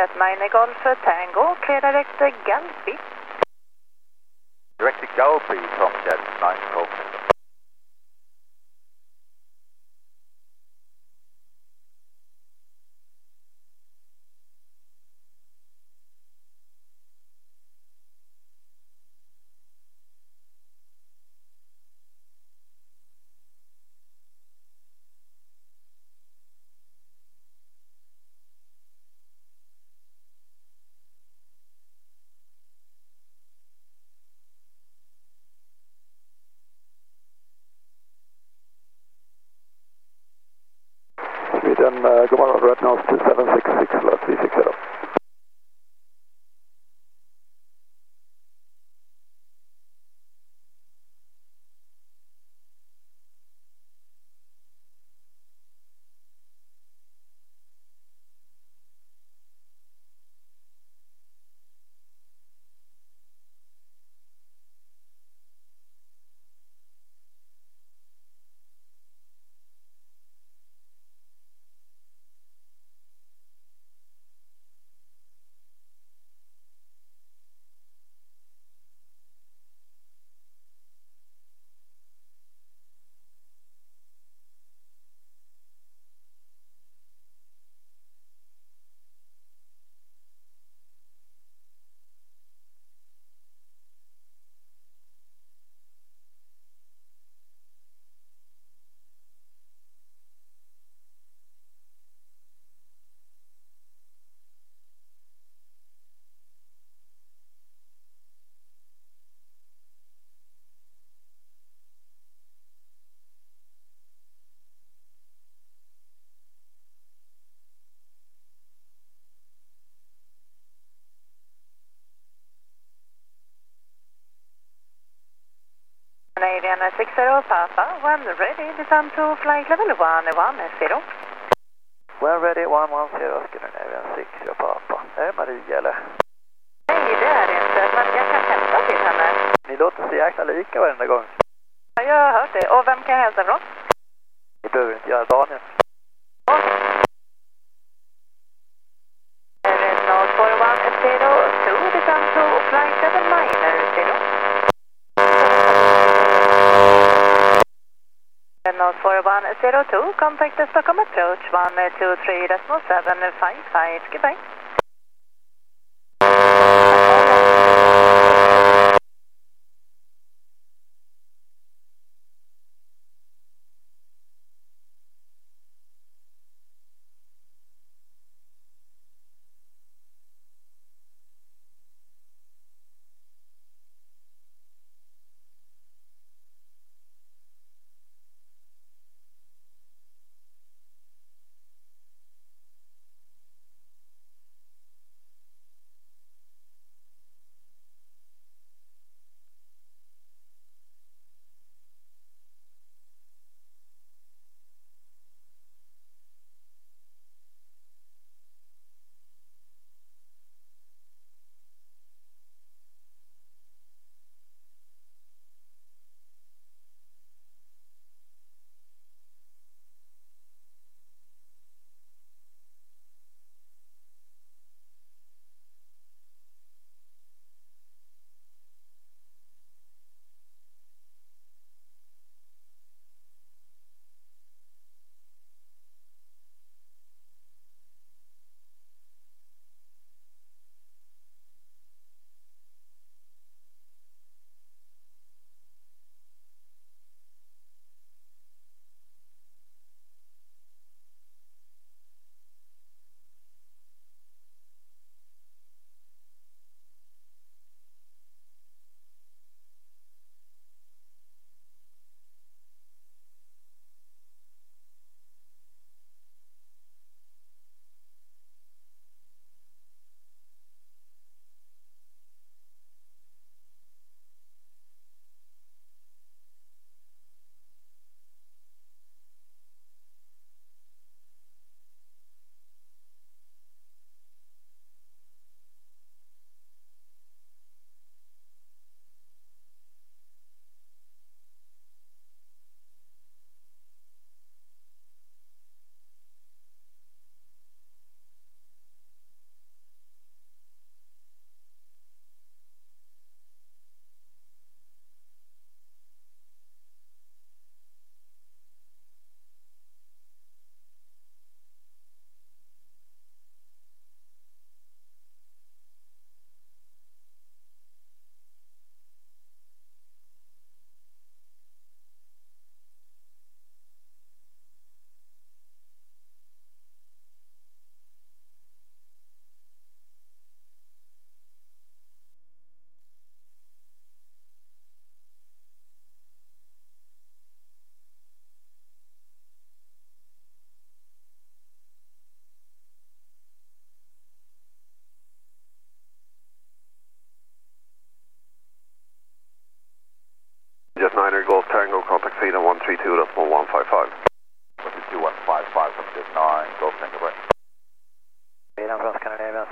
Tomcat Mine Golf Tango, clear direct Galby. Direct to Galby, Tomcat 9 Golf. Sweden, god morgon, Red Nose 2766, last 360. Canadian 60 Papa, when ready, descend to flight level 110. When ready, 110, Scandinavian 60 Papa. Är det Maria eller? Nej, det är det inte, men jag kan hämta till henne. Ni låter så jäkla lika varenda gång. Ja, jag har hört det. Och vem kan jag hälsa från? Ni behöver inte göra Daniel. Red 04102, descend to flight level 90. Red 04102, contact the Stockholm approach 123.755, goodbye.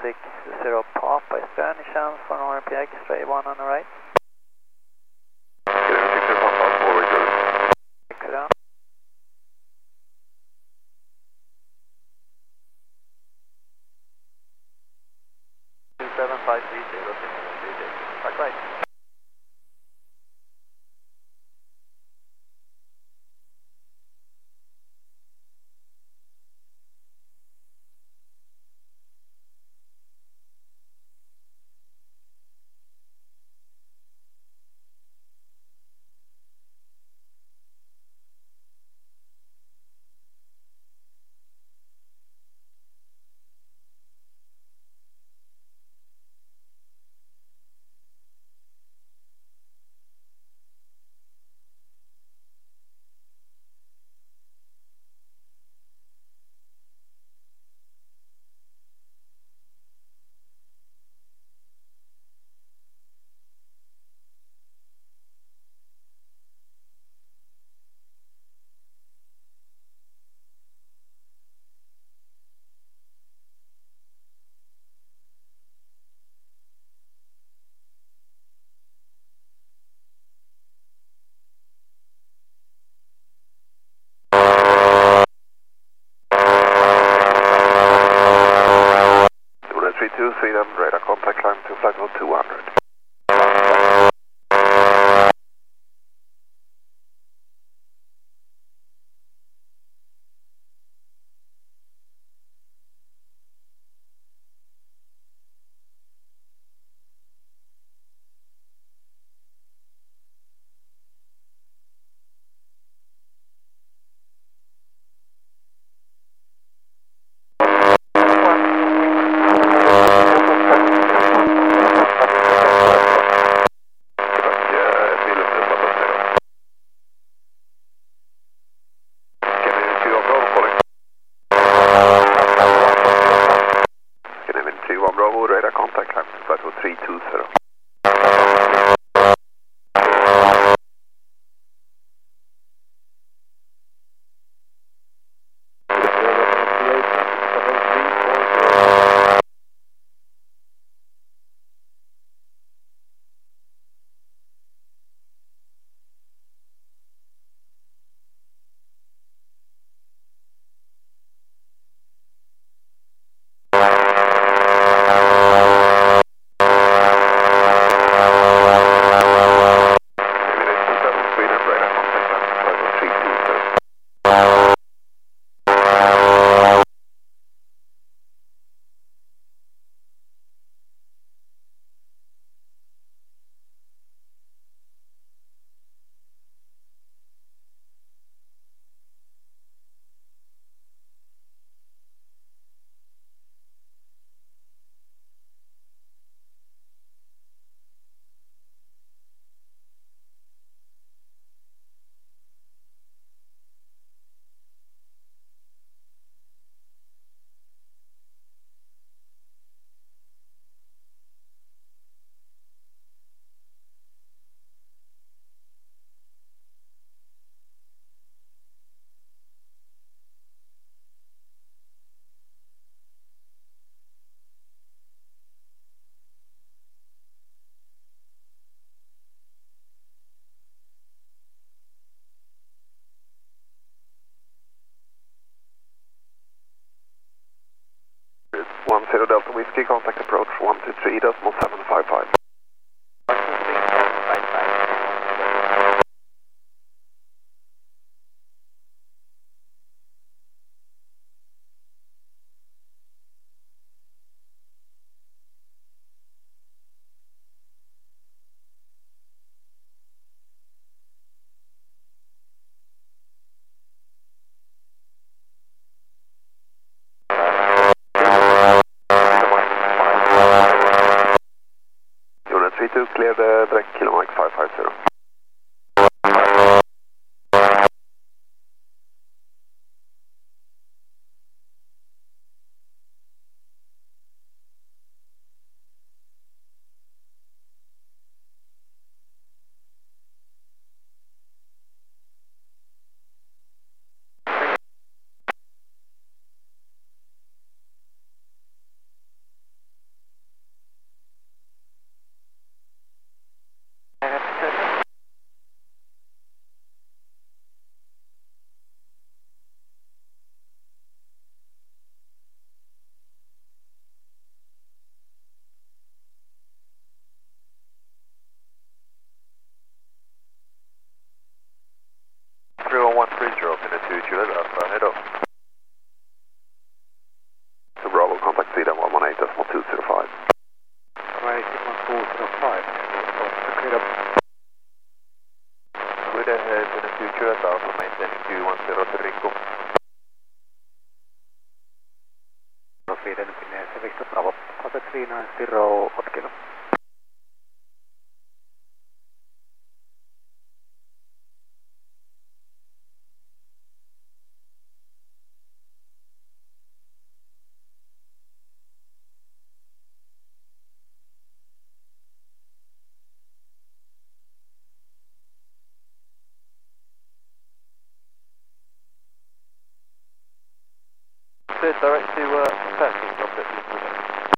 160 Papa. Is there any chance for an RMP X-ray 1 on the right? Kilo 60 Papa, forward good. Excellent. Back right. Unit 32, Sweden, radar contact climb to flight level 200. Bravo, radar contact climb to flight level 320. One zero Delta Whiskey, contact approach 123.755. Unit 32, clear the direct Kilo Mike 550. Alpha, hejdå. To Bravo, contact Sweden 118.205. 118.205. Clear up. Good ahead in the future at Alpha, maintaining Q10 to Rico. Sweden, Victor Bravo, contact 390, hot kilo. Clear direct to passing, contact.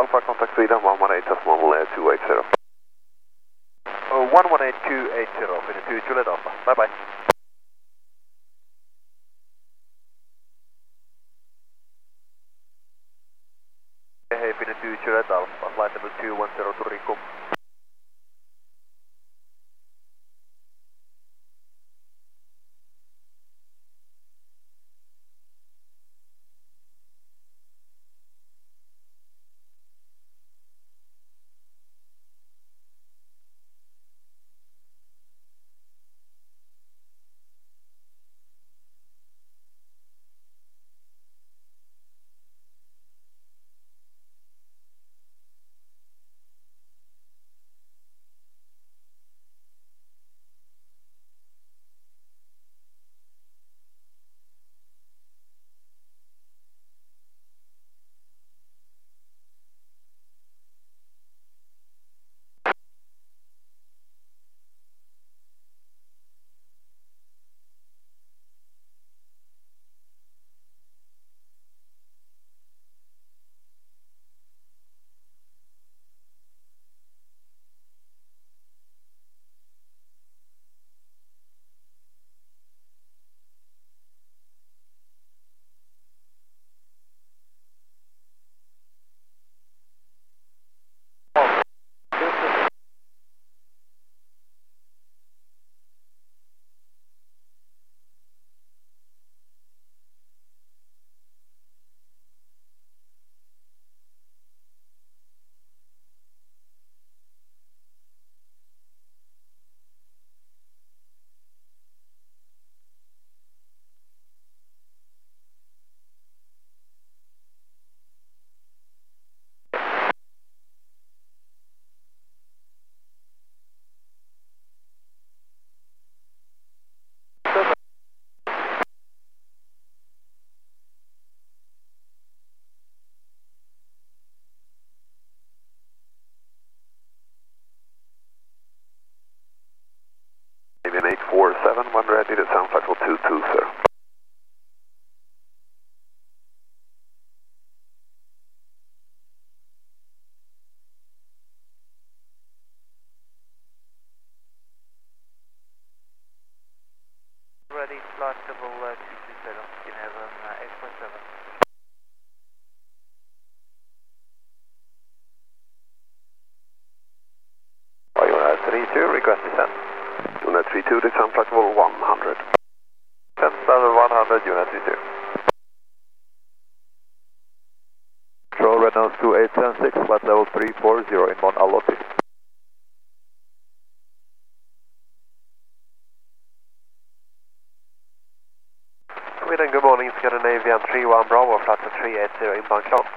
Alpha, contact Sweden, 118.280. 118280, Finny 2, Juliet Alpha. Bye bye. Hey, Finny 2, Juliet Alpha, flight level 210 to Rico. Avian 847, when ready, the sound flight level 220. Ready, flight level 220, Ginevra 847. Unit 32, request descent. Unit 32, the sound flight level 100. Descent level 100, Unit 32. Control Red Nose 2876, flight level 340 in Mount Alotti. Sweden, good morning, Scandinavian 31 Bravo, flight level 380, inbound cloud.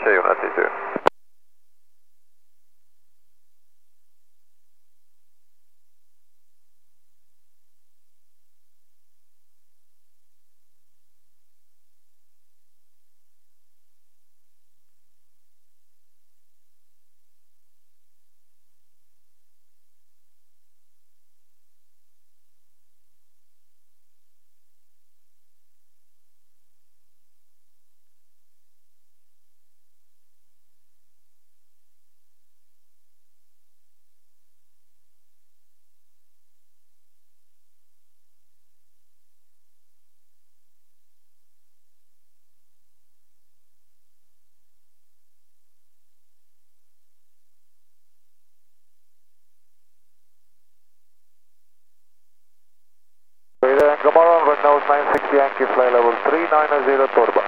Okay, United 32. God morgon, Red Nose 96 Yankee, fly level 390 Turbo.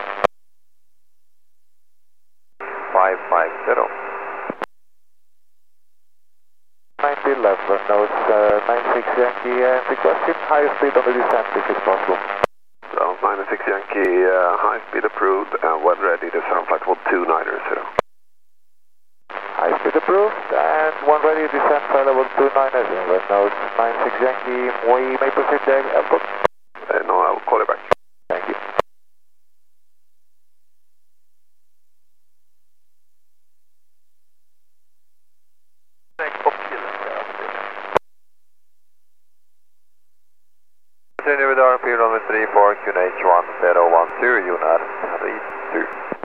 550. 9011, Red Nose 96 Yankee, requesting high speed on the descent if it's possible. Ground 96 Yankee, high speed approved and when ready to sound flight level 290. High speed approved and when ready descent flight level 290, Red Nose 96 Yankee, we may proceed to airport. No, I'll call you back. Thank you. Continue with RP runway 34, QNH 1012, United 32.